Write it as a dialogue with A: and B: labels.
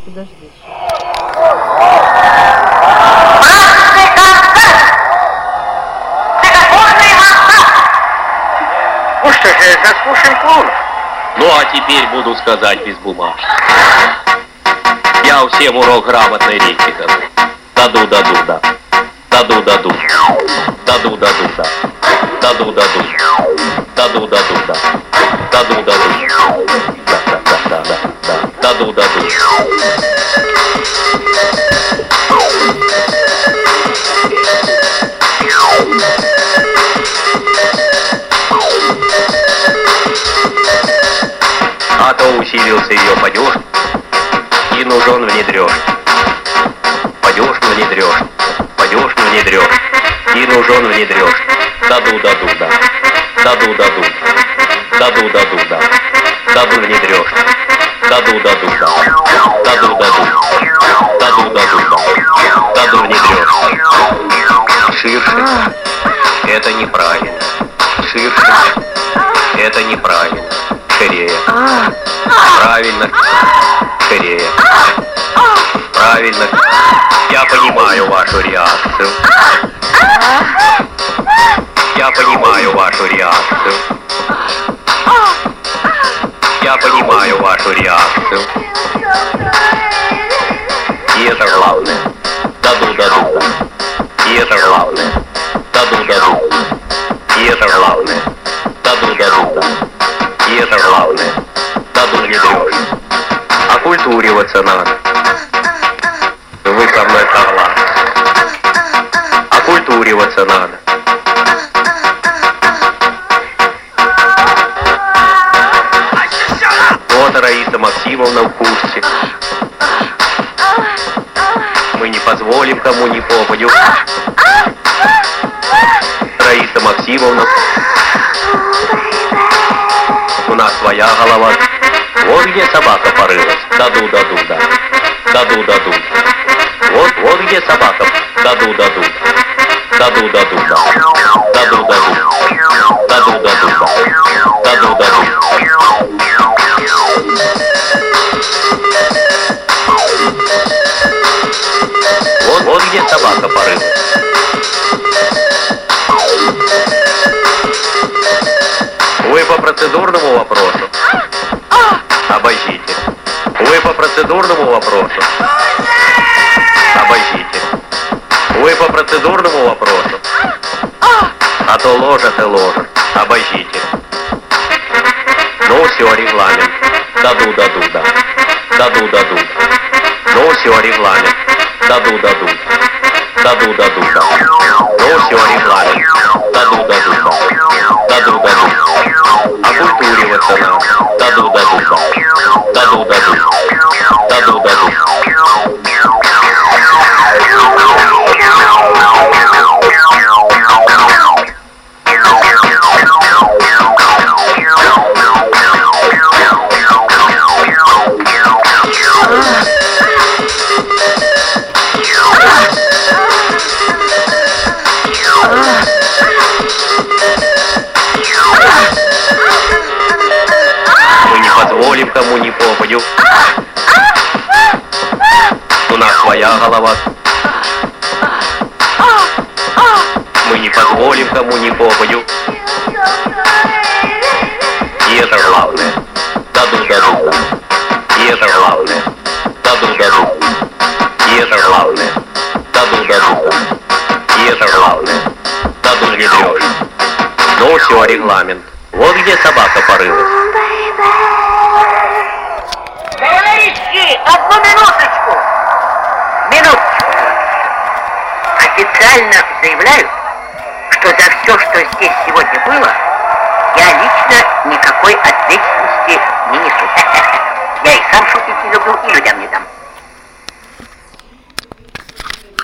A: Подожди еще.
B: Ну что же, заслушаем клоунов.
C: Ну а теперь буду сказать без бумаг. Я всем урок грамотной речи даду. Даду-даду-да. Даду-даду. Даду-даду-да. Даду-даду. Даду-даду-да. Даду-даду. Да-да-да-да-да. Даду-даду. А то усилился ее падеж, и нужен внедрешь. Падеж внедрешь, падеж внедрешь, и нужен внедрешь. Даду-даду-да, даду-даду, даду-даду-да, даду внедрешь. Даду-даду-да, даду-даду, даду-даду-да, даду внедрешь. Ширше, это неправильно. Ширше, это неправильно. Скорее. Правильно. Скорее. Правильно. Я понимаю вашу реакцию. Я понимаю вашу реакцию. Я понимаю вашу реакцию. И это главное. Даду-даду. И это главное. Даду-даду. И это главное. Даду-даду. И это главное. Даду внедрешь. Окультуриваться надо. Вы со мной согласны. Окультуриваться надо. Вот Раиса Максимовна в курсе. Мы не позволим кому ни попадю. Раиса Максимовна. У нас своя голова. Вот где собака порылась. Даду-даду-да. Даду-даду. Вот где собака. Даду-даду. Даду-даду-да. Даду-даду. Даду-даду-да. Даду-даду. Вот где собака порылась. Вы по процедурному вопросу? Обождите. Вы по процедурному вопросу? Обождите. Вы по процедурному вопросу? А то ложат и ложат. Обождите. Ну все, регламент. Даду-даду, да. Даду-даду. Ну все, регламент. Даду-даду. Даду-даду, да. Ну все, регламент. Даду-даду, да. Даду-даду. Окультуриваться надо. Даду-даду, да. Даду-даду. Даду-даду. Мы не позволим кому ни попадю. У нас своя голова. Мы не позволим кому ни попадю. И это главное. Даду-даду. И это главное. Даду-даду. И это главное. Даду-даду. И это главное. Даду внедрешь. Ну все, регламент. Вот где собака порылась.
B: Товарищи, одну минуточку. Минуточку. Официально заявляю, что за все, что здесь сегодня было, я лично никакой ответственности не несу. Я и сам шутить не люблю, и людям не дам.